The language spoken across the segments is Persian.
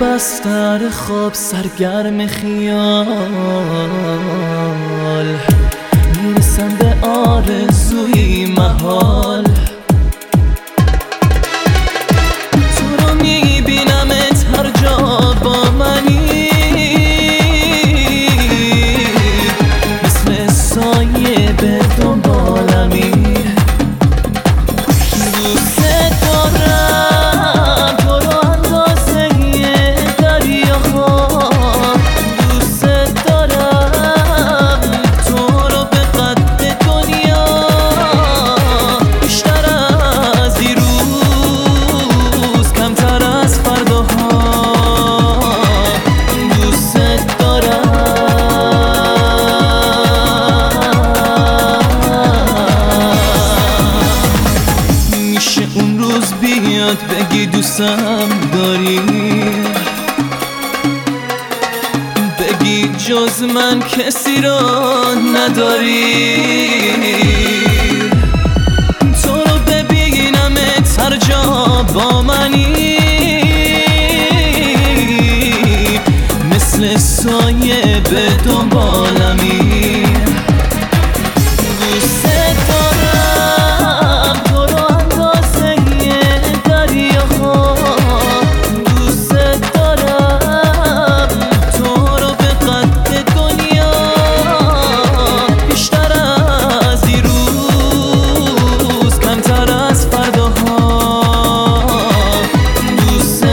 بستر خواب سرگرم خیال، میرسم به آرزوی محال. تو رو میبینمت هر جا با منی، مثل سایه به دنبالمی. دوست دارم تو رو اندازه دریاها، دوست دارم تو رو به قد دنیا، بیشتر از دیروز کمتر از فرداها. دوست دارم، میشه اون روز بیاد بگی دوستم داری، بگی جز من کسی را نداری. تو رو ببینمت هر جا با منی، مثل سایه به دنبالمی. دوست دارم تو رو اندازه دریاها، دوست دارم تو رو به قد دنیا، بیشتر از دیروز کمتر از فرداها. دوست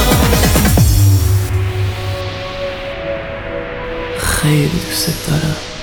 خیلی دوست دارم.